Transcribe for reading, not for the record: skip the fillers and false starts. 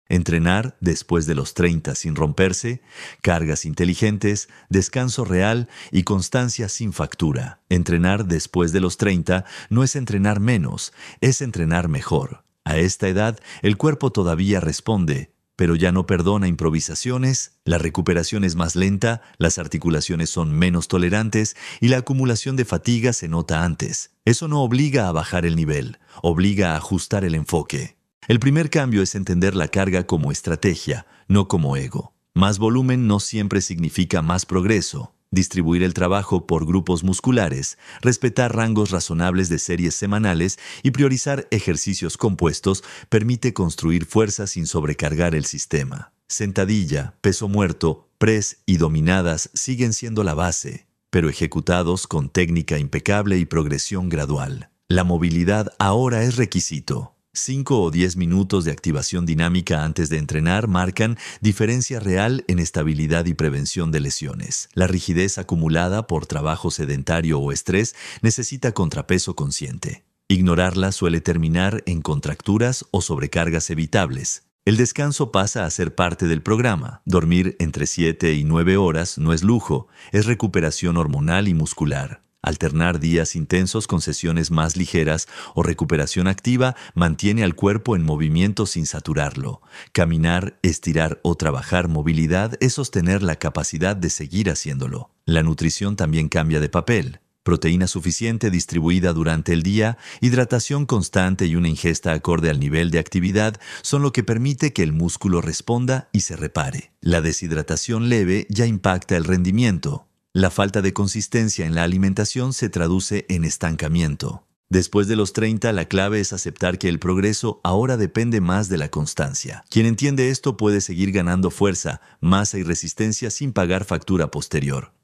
Entrenar después de los 30 sin romperse, cargas inteligentes, descanso real y constancia sin factura. Entrenar después de los 30 no es entrenar menos, es entrenar mejor. A esta edad, el cuerpo todavía responde, pero ya no perdona improvisaciones, la recuperación es más lenta, las articulaciones son menos tolerantes y la acumulación de fatiga se nota antes. Eso no obliga a bajar el nivel, obliga a ajustar el enfoque. El primer cambio es entender la carga como estrategia, no como ego. Más volumen no siempre significa más progreso. Distribuir el trabajo por grupos musculares, respetar rangos razonables de series semanales y priorizar ejercicios compuestos permite construir fuerza sin sobrecargar el sistema. Sentadilla, peso muerto, press y dominadas siguen siendo la base, pero ejecutados con técnica impecable y progresión gradual. La movilidad ahora es requisito. 5 o 10 minutos de activación dinámica antes de entrenar marcan diferencia real en estabilidad y prevención de lesiones. La rigidez acumulada por trabajo sedentario o estrés necesita contrapeso consciente. Ignorarla suele terminar en contracturas o sobrecargas evitables. El descanso pasa a ser parte del programa. Dormir entre 7 y 9 horas no es lujo, es recuperación hormonal y muscular. Alternar días intensos con sesiones más ligeras o recuperación activa mantiene al cuerpo en movimiento sin saturarlo. Caminar, estirar o trabajar movilidad es sostener la capacidad de seguir haciéndolo. La nutrición también cambia de papel. Proteína suficiente distribuida durante el día, hidratación constante y una ingesta acorde al nivel de actividad son lo que permite que el músculo responda y se repare. La deshidratación leve ya impacta el rendimiento. La falta de consistencia en la alimentación se traduce en estancamiento. Después de los 30, la clave es aceptar que el progreso ahora depende más de la constancia. Quien entiende esto puede seguir ganando fuerza, masa y resistencia sin pagar factura posterior.